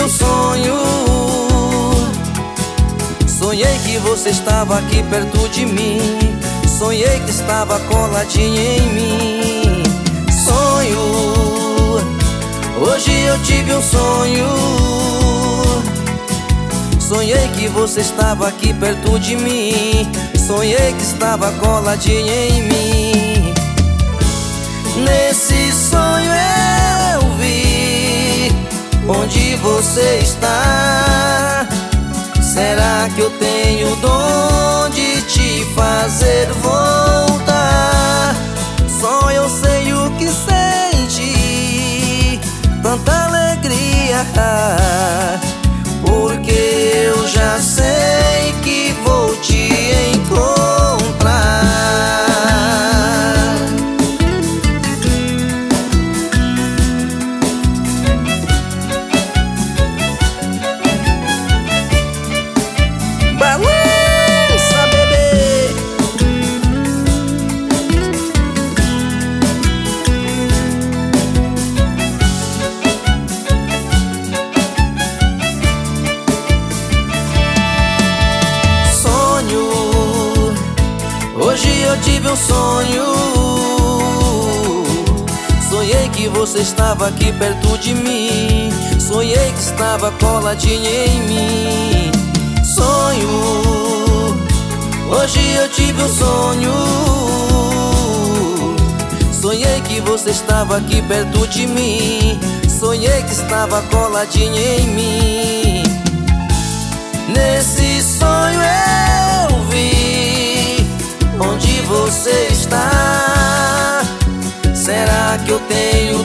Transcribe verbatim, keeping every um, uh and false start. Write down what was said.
tive um sonho. Sonhei que você estava aqui perto de mim. Sonhei que estava coladinha em mim. Sonho, hoje eu tive um sonho. Sonhei que você estava aqui perto de mim. Sonhei que estava coladinha em mim. Nesse sonho eu vi onde você está. Será que eu tenho o dom de te fazer voltar? Só eu sei o que sente tanta alegria, porque eu já sei que vou te encontrar. Balança, bebê! Sonho, hoje eu tive um sonho. Sonhei que você estava aqui perto de mim. Sonhei que estava coladinha em mim. Sonho, hoje eu tive um sonho. Sonhei que você estava aqui perto de mim. Sonhei que estava coladinha em mim. Nesse sonho eu vi onde você está. Será que eu tenho